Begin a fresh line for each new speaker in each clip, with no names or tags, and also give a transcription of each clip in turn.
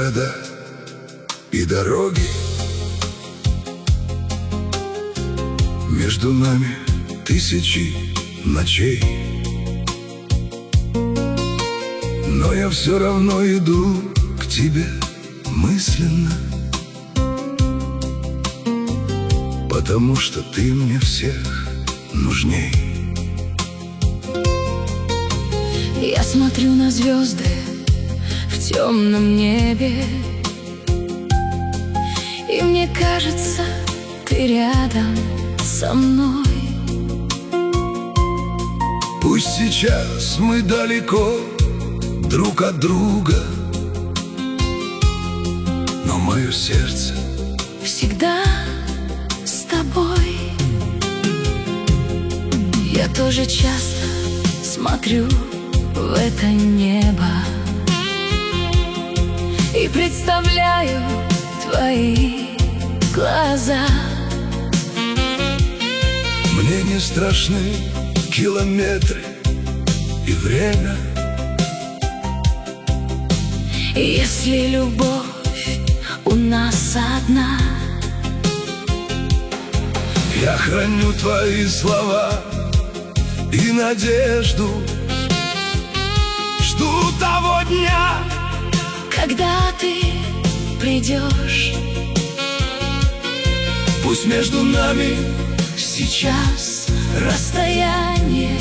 города и дороги. Между нами тысячи ночей, но я все равно иду к тебе мысленно, потому что ты мне всех нужней.
Я смотрю на звезды в темном небе, и мне кажется, ты рядом со мной.
Пусть сейчас мы далеко друг от друга, но мое сердце
всегда с тобой. Я тоже часто смотрю в это небо и представляю твои глаза.
Мне не страшны километры и время,
если любовь у нас одна.
Я храню твои слова и надежду, жду того дня,
когда ты придешь.
Пусть между нами
сейчас расстояние,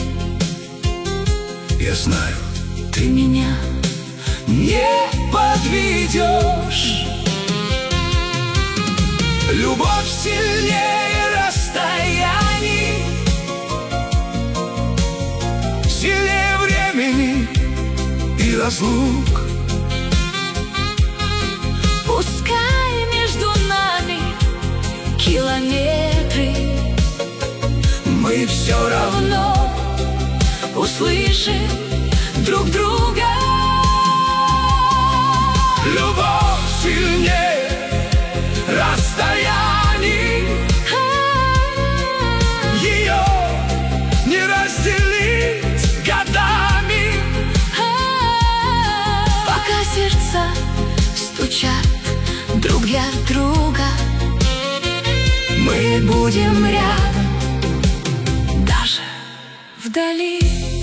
я знаю,
ты меня
не подведешь. Любовь сильнее расстояний, сильнее времени и разлук.
Пускай между нами километры,
мы все равно
услышим друг друга.
Любовь сильнее расстояний, ее не разделить годами.
Пока сердца стучат друг для друга, мы будем рядом, даже вдали.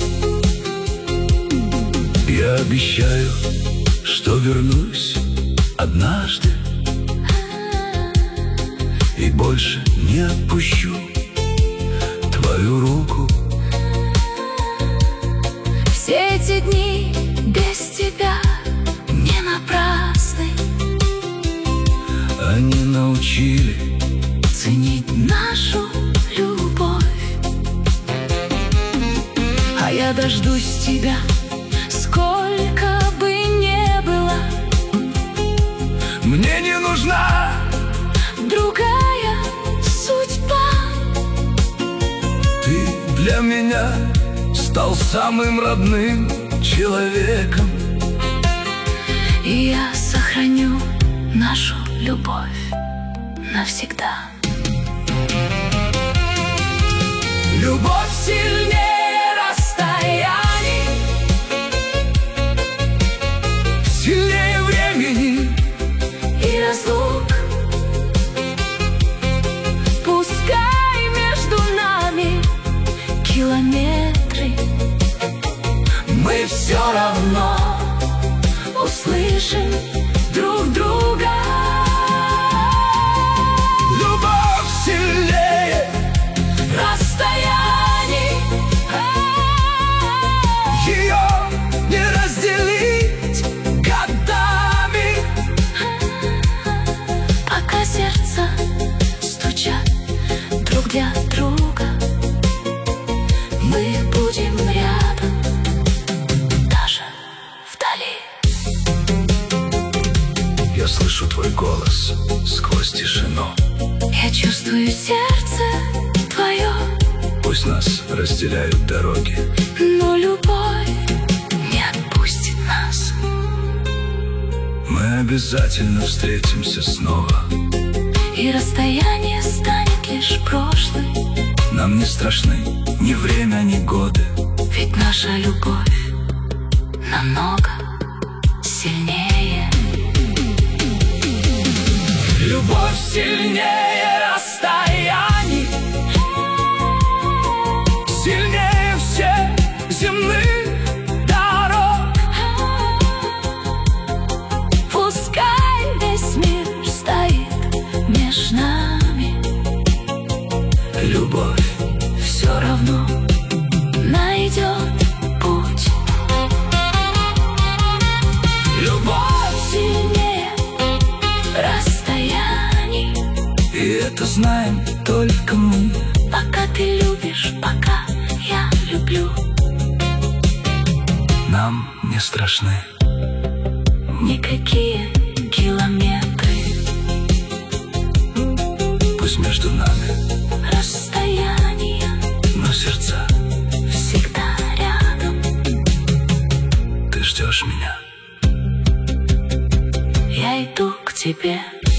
Я обещаю, что вернусь однажды и больше не отпущу твою руку.
Все эти дни без тебя не напрасны.
Они научили
ценить нашу любовь. А я дождусь тебя, сколько бы ни было.
Мне не нужна
другая судьба.
Ты для меня стал самым родным человеком,
и я сохраню нашу любовь навсегда.
Любовь сильнее расстояний, сильнее времени
и разлук. Пускай между нами километры,
мы все равно
услышим друг друга.
Любовь сильнее
расстояний,
ее не разделить годами.
пока сердца стучат друг для друга, мы будем рядом, даже вдали.
Я слышу твой голос сквозь тишину.
Я чувствую сердце твое,
Пусть нас разделяют дороги,
но любовь не отпустит нас.
мы обязательно встретимся снова.
И расстояние станет лишь прошлым.
Нам не страшны ни время, ни годы,
Ведь наша любовь намного сильнее.
Любовь сильнее расстояний, сильнее всех земных дорог.
Пускай весь мир стоит меж нами,
Любовь
все равно найдет путь.
Любовь
Сильнее расстояний,
и это знаем только мы.
пока ты любишь, пока я люблю.
Нам не страшны
Никакие километры,
пусть между нами,
расстояния
но сердца.
всегда рядом.
Ты ждешь меня,
Я иду к тебе.